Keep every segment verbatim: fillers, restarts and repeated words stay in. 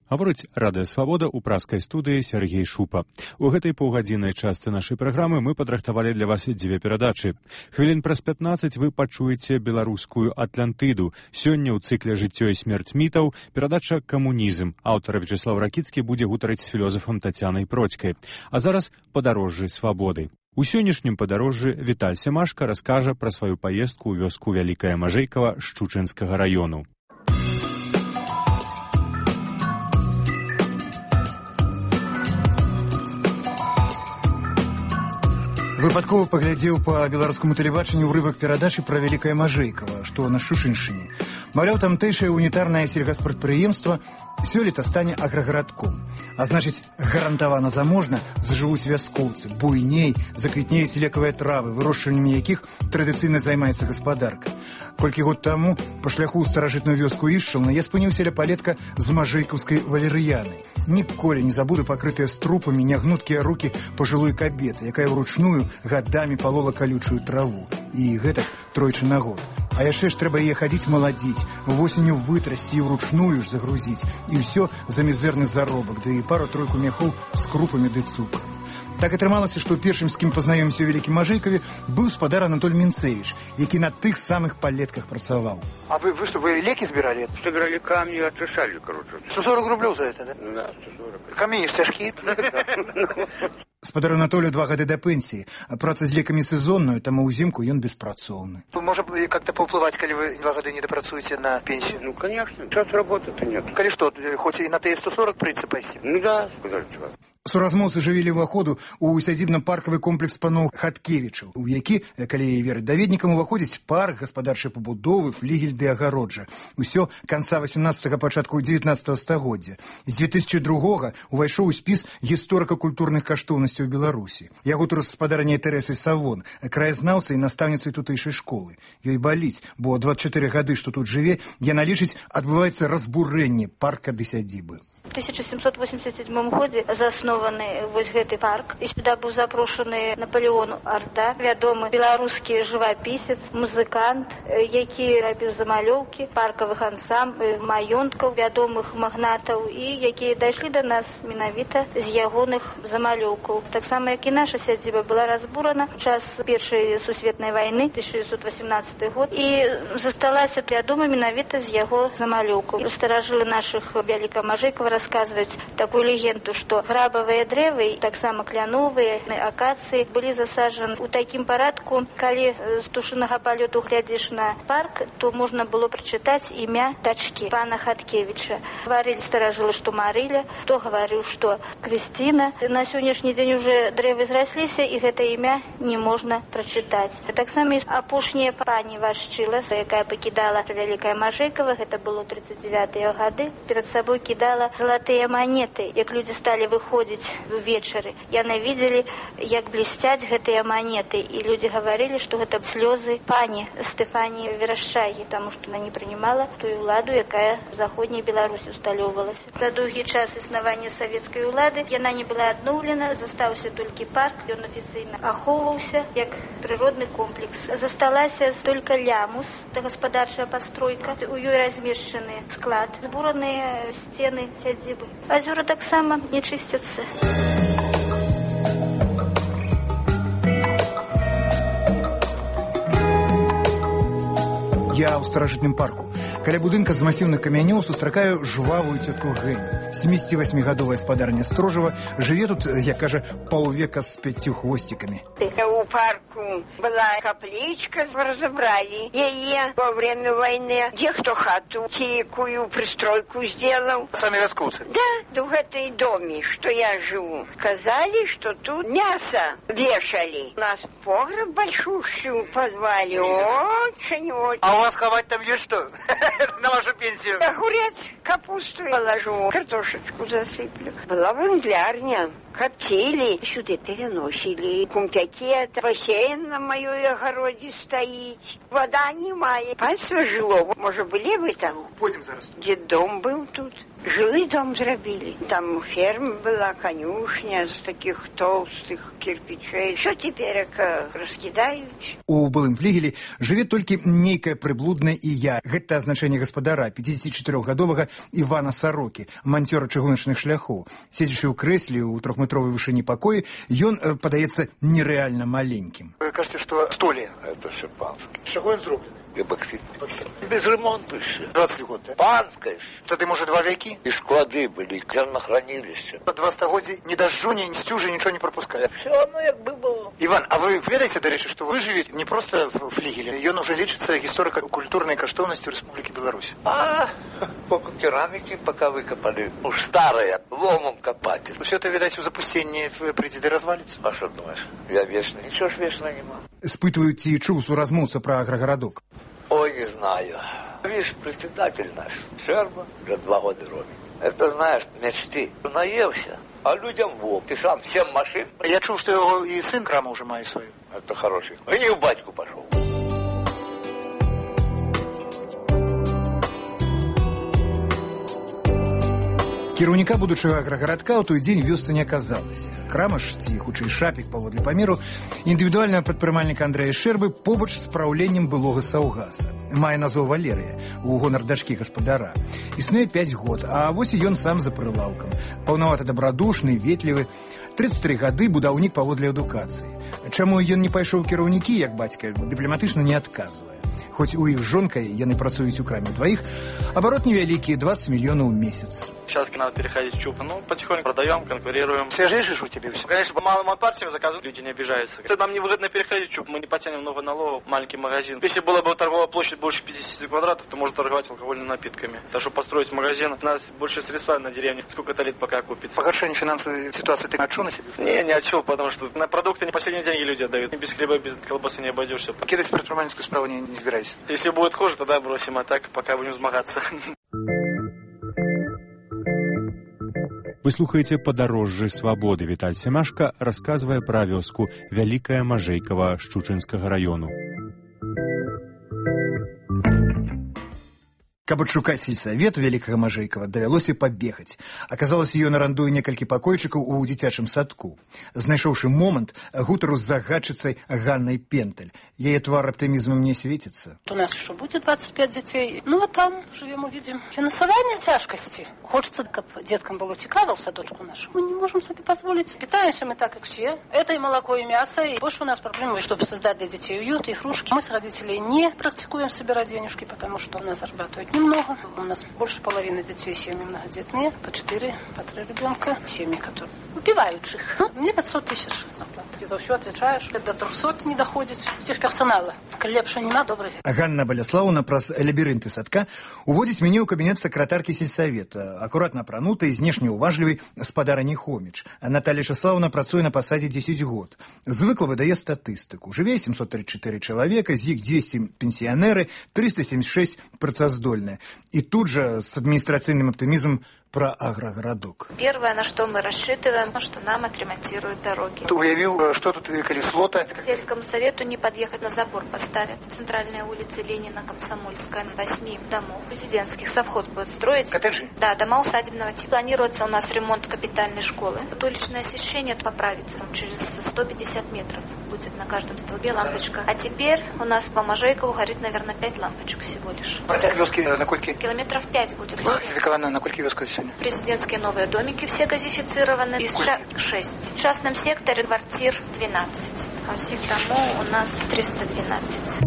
Гаворыць Радыё Свабода ў праскай студыі Сергей Шупа. У гэтай паўгадзіннай частцы нашай праграмы мы падрыхтавалі для вас дзве перадачы. Хвілін праз пятнаццаць вы пачуеце беларускую Атлантыду. Сёння ў цыкле «Жыццё і смерць мітаў» перадача «Камунізм». Аўтар Вячеслав Ракіцкі будзе гутарыць з філозафам Тацянай Процькай. А зараз падарожжы свабоды. У сённяшнім падарожжы Віталь Семашка раскажа пра сваю паездку ў вёску Вялікая Мажэйкава Шчучынскага раёну. Выпадкова паглядзеў па беларускаму тэлебачанню ўрывак перадачы пра Вялікае Мажэйкава, што на Шчучыншчыне. Маўляў, тамтэйшае унітарнае сельгаспрадпрыемства сёлета стане аграгарадком. А значыць, гарантавана заможна зажывуць вяскоўцы, буйней заквітнеюць лекавыя травы, вырошчваннем якіх традыцыйна займаецца гаспадарка. Колькі год таму па шляху ў старажытную вёску Ішчална я спыніўся ля палетка з мажэйкаўскай валерыяны. Ніколі не забуду пакрытыя струпамі нягнуткія рукі пажылой кабеты, якая ўручную гадамі палола калючую траву. І гэтак тройчы на год. А яшчэ ж трэба яе хадзіць маладзіць, восенню вытрасці і ўручную ж загрузіць. І ўсё за мізэрны заробак, ды і пару-тройку мяхоў з крупамі ды цукрам. Так атрымалася, што першым, з кім пазнаёмся ў Вялікім Мажэйкаве, быў спадар Анатоль Мінцевіч, які на тых самых палетках працаваў. А вы, вы что, вы леки сбирали? Собирали камни, очищали, короче. сто сорок рублей за это, да? Да, сто сорок. Камни цяжкие? Спадару Анатолію два гады да пенсіі, а праца з лекамі сезонную, таму ўзімку ён беспрацоўны. Можа как-то паўплываць, калі вы два гады не дапрацуеце на пенсію? Ну, конечно, час работы-то нет. Калі што, хоць і на Т сто сорок прыйдецца пайсці? Ну да, сказали, чувак. Суразмоўцы жывілі ўваходу ў сядзібна-паркавы комплекс паноў Хаткевічаў, у які, калі верыць даведнікам, уваходзіць парк, гаспадарчай пабудовы, флігель ды агароджа. Усё канца васямнаццатага, пачатку дзевятнаццатага стагоддзя. З дзве тысячы другога увайшоў у спіс гісторыка-культурных каштоўнасцяў Беларусі. Яго тут гаспадарня Тэрэсай Савон, краязнаўцай і настаўніцай тутэйшай школы. Ёй баліць, бо дваццаць чатыры гады, што тут жыве, яна лічыць, адбываецца разбурэнне парка ды сядзібы. В тысяча семьсот восемьдесят седьмом годзе заснованы вось гэты парк, і сюда быў запрошаны Наполеон Арда, вядомы беларускі жывапісец, музыкант, які рабіў замалёўкі паркавых ансамбль, маёнткаў вядомых магнатаў, і якія дайшлі да нас менавіта з ягоных замалёўкаў. Таксама як і наша сядзіба была разбурана ў час першай сусветнай вайны, тысяча девятьсот восемнадцатый год, і засталася вядома менавіта з яго замалёўкаў. Старажылы нашых Вялікага Мажэйкава рассказывают такую легенду, что грабовые древы, так само кляновые, акации были засажены у таким парадку, коли с тушиного полету глядишь на парк, то можно было прочитать имя дочки пана Хаткевича. Говорили старожилы, что Марыля, кто говорил, что Кристина. На сегодняшний день уже древы изрослись, и это имя не можно прочитать. Так само опушняя пани Вашчила, якая покидала Вялікае Мажэйкава, это было тридцать девятые годы, перед собой кидала золотые монеты. Як люди стали выходить вечеры, яны видели, як блестять гэтыя монеты. И люди говорили, что это слезы пани Стефании Верашчагі, потому что она не принимала ту уладу, якая в Заходней Беларуси усталёвалась. За долгий час існавання советской улады яна не была адноўлена, застаўся толькі парк, ён афіцыйна ахоўваўся як прыродны комплекс. Засталася только лямус, это гаспадарчая постройка, у ёй размешчаны склад, збураныя сцены сядзібы. Азёры таксама не чысцяцца. Я ў старажытным парку. Каля будынка з масіўных камянёў сустракаю жвавую цётку Гэню. семидесятивосьмигадовая спадарня Строжава жыве тут, як кажа, паўвека з пяццю хвосцікамі. У парку была капличка, разобрали яе во время войны. Где кто хату, тикую пристройку сделал. Сами вяскоўцы? Да, в этой доме, что я живу. Сказали, что тут мясо вешали. У нас погреб большущий в подвале. Очень-очень. А у вас ховать там есть что? На вашу пенсию? Огурец, капусту положу, картошечку засыплю. Была ванглярня. Коптили, сюда переносили. Кумпяки, бассейн на моей огороде стоит. Вода немає. Пальство жило. Может, были вы там? Пойдем зараз. Деддом был тут. Жилый дом зрабілі. Там ферма была, конюшня з таких толстых кирпичей. Що теперь раскидаюць? У былым флігелі жыве толькі нейкая прыблудная ія. Гэта азначэнне гаспадара, пяцідзесятчатырохгадовага Івана Сарокі, манцёра чыгуначных шляхоў. Седзячы ў крэсле ў трохметровай вышыні пакоі, ён падаецца нерэальна маленькім. Вы кажете, что столе? Это шипанский. З чаго ён зроблены? Эпоксид. Эпоксид. Без ремонта еще. двадцать год, да? Панская. Тады, может, два веки? И склады были, зернохранилище. По два стагоддзі ні дажджу, ні стюжы, нічого не пропускали. Все оно як бы было. Иван, а вы ведаете, до речі, что вы живете не просто в флигеле, ён уже лечится историко-культурной каштовностью Республики Беларусь. А, пока керамики пока выкопали. Уж старые, ломом копать. Все это, видать, в запустении прийти до развалится. А что думаешь? Я вечно. Ничего ж вечно не могу. Спытваю, ці чуў суразмоўца пра аграгарадок. Ой, не знаю. Видишь, председатель наш, Шерба, уже два года робит. Это, знаешь, мечты. Наелся, а людям вов. Ты сам семь машин. Я чув, что его и сын краму уже має свою. Это хороший. И не в батьку пошел. Кіраўніка будучага аграгарадка ў той дзень вёсцы не аказалася. Крамаш, ці хутчэй шапік паводле памеру, індывідуальнага прадпрымальніка Андрэя Шэрбы побач з праўленнем былога саўгаса. Мае назву Валерыя, у гонар дачкі гаспадара. Існуе пяць год, а вось і ён сам за прылаўкам. Паўнаваты дабрадушны, ветлівы. тридцать три гады, будаўнік паводле адукацыі. Чаму ён не пайшоў кіраўнікі, як бацька, дыпламатычна не адказвае. Хоць у іх з жонкай яны працуюць у краме двоих, оборот невеликий, двадцать миллионов в месяц. Сейчас надо переходить в ЧУП. Ну, потихоньку продаем, конкурируем. Свежее же у тебя все? Конечно, по малым партиям заказывают, люди не обижаются. Если нам невыгодно переходить в ЧУП, мы не потянем много налогов, маленький магазин. Если была бы торговая площадь больше пятидесяти квадратов, то можно торговать алкогольными напитками. Так что построить магазин, у нас больше средства на деревне. Сколько-то лет пока купится. Погоршение финансовой ситуации ты отчу на себе? Не, не отчу, потому что на продукты не последние деньги люди отдают. Без хлеба, без колбасы не обойдешься. Кидать предпринимательскую справу не, не избирайся. Если будет хуже, тогда бросим, а так пока будем змагаться. Вы слухаеце «Падарожжы свабоды». Віталь Семашка расказвае пра вёску Вялікая Мажэйкава Шчучынскага раёну. Каб адшукаць сельсавет Вялікага Мажэйкава, давялося пабегаць. Аказалася, ён арандуе некалькі пакойчыкаў у дзіцячым садку. Знайшоўшы момант, гутару з загадчыцай Ганнай Пенталь. Яе твар аптымізмам не светіцца. У нас еще будет двадцать пять детей. Ну, а там живем, увидим. Финансование тяжкости. Хочется, как деткам было цікаво в садочку нашу. Мы не можем себе позволить. Питаемся мы так, как все. Это и молоко, и мясо. И больше у нас проблемы, чтобы создать для детей уют, игрушки. Мы с родителей не практикуем собирать денежки, потому что у нас зарабатывают немного. У нас больше половины детей семьи многодетные. По четыре, по три ребенка. Семьи, которые убивают их. Ну, мне пятьсот тысяч зарплаты. Ты за все отвечаешь. До трехсот не доходит. Техперсонала. Лепше нема, добрый. Ганна Баляслаўна праз лабірынты садка уводзіць мяне ў кабінет сакратаркі сельсавета, акуратна апранутай, знешне уважлівай спадарыні Хоміч. Наталья Часлаўна працуе на пасадзе дзесяць год. Звыкла выдае статыстыку. Жыве семьсот тридцать четыре чалавека, з іх двести пенсіянеры, триста семьдесят шесть працаздольныя. И тут же с административным оптимизмом про агрогородок. Первое, на что мы рассчитываем, что нам отремонтируют дороги. Ты уявил, что тут колесо-то? К сельскому совету не подъехать, на забор поставят. Центральная улица Ленина, Комсомольская, восьми домов президентских совхоз будет строить. Коттеджи? Да, дома усадебного типа. Планируется у нас ремонт капитальной школы. Уличное освещение поправится. Через сто пятьдесят метров будет на каждом столбе лампочка. А теперь у нас по Мажейкову горит, наверное, пять лампочек всего лишь. Протяг вёски на кольки? Километров пять будет. Газификована на кольки вёска сегодня? Президентские новые домики все газифицированы. Из шесть. В частном секторе квартир двенадцать. А всех домов у нас триста двенадцать.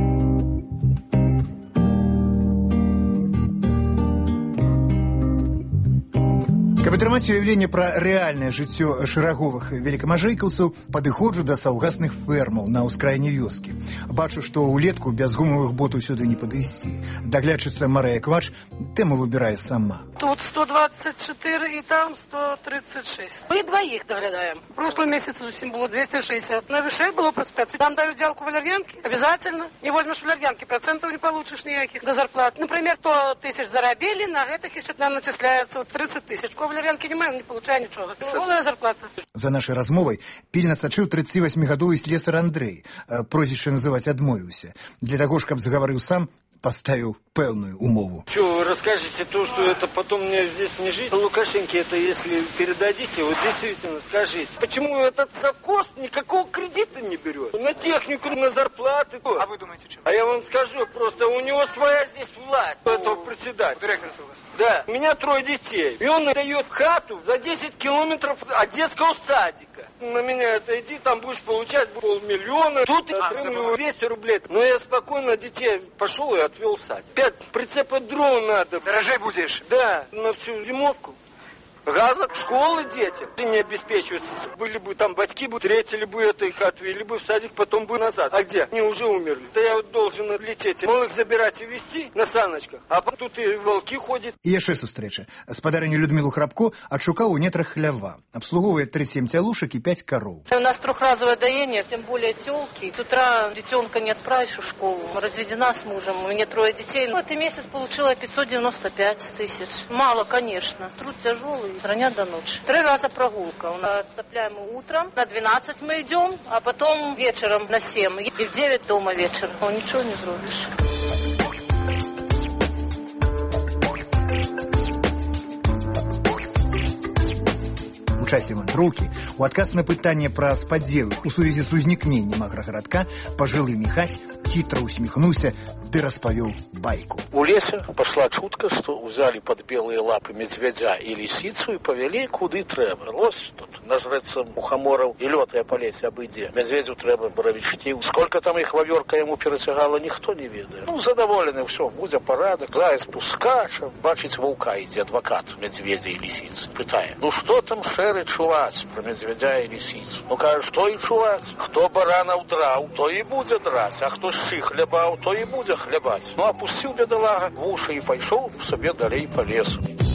Каб атрымаць уяўленне пра рэальнае жыццё шэраговых велікамажэйкаўцаў, падыходжу да саўгасных фермаў на ўскраіне вёскі. Бачу, што ўлетку без гумавых ботаў сюды не падысці. Даглядчыца Марыя Квач тэму выбірае сама. Тут сто двадцать четыре и там сто тридцать шесть. Мы двоих доглядаем. В прошлом месяце усім было двести шестьдесят. На вышей было плюс пять. Там дают делку валерьянки. Обязательно. Не возьмешь валерьянки, процентов не получишь никаких до зарплат. Например, сто тысяч заробили, на этих еще нам начисляется вот тридцать тысяч. Валерьянки не маем, не получаю ничего. Голая зарплата. За нашай размовай пільна сачыў тридцативосьмигадовы слесар Андрэй. Прозвішча называць адмовіўся. Для таго ж, каб загаварыў сам, поставил пэўную умову. Что вы расскажете то, что это потом мне здесь не жить? Лукашенко это если передадите, вот действительно скажите, почему этот совхоз никакого кредита не берет? На технику, на зарплаты. А вы думаете, что? А я вам скажу, просто у него своя здесь власть, у этого председателя. Директор совхоза. Да, у меня трое детей. И он дает хату за десять километров от детского садика. На меня это иди, там будешь получать полмиллиона. Тут я отримываю двести рублей. Но я спокойно детей пошел и отвел в садик. Пять прицепа дрон надо. Дорожей будешь? Да, на всю зимовку. Газа, школы детям не обеспечиваются. Были бы там батьки, бы встретили бы это, их отвели бы в садик, потом бы назад. А где? Они уже умерли. Да я вот должен лететь, малых забирать и везти на саночках. А тут и волки ходят. І яшчэ сустрэча. Спадарыню Людмилу Храбко адшукаў у нетрах хлява. Абслуговывает тридцать семь тялушек и пять коров. У нас трехразовое доение, тем более тёлки. С утра ребенка не отправишь в школу. Разведена с мужем, у меня трое детей. В этот месяц получила пятьсот девяносто пять тысяч. Мало, конечно. Труд тяжелый. С раня до ночи. Три раза прогулка. У нас отцепляем утром, на двенадцать мы идем, а потом вечером на семь. И в девять дома вечером. Ну, ничего не зробишь. У часе вандроўкі, у адказ на пытанне пра спадзелы у сувязі з узнікненнем аграгарадка пажылы Міхась хитро усмехнулся, ды распавёў байку. У лесе пошла чутка, что взяли под белые лапы медведя и лисицу и повели куды трэба. Лось тут нажрэцца мухоморов и лётая по лесе обыдзе. Медведю трэба боровички. Сколько там их вавёрка ему перецягала, никто не ведает. Ну, задоволены, все, будзе парадок. Заяц пускача, бачить волка идзе адвокат медведя и лисицы. Пытае, ну что там шэры чуваць про медведя и лисицу? Ну, кажа, что и чуваць? Хто баранаў драў, то и будзе драць, а хто шчы хлябаў, то и будзе хлябаць. Ну, опусціў бедалага в уши и пайшоў сабе далей по лесу.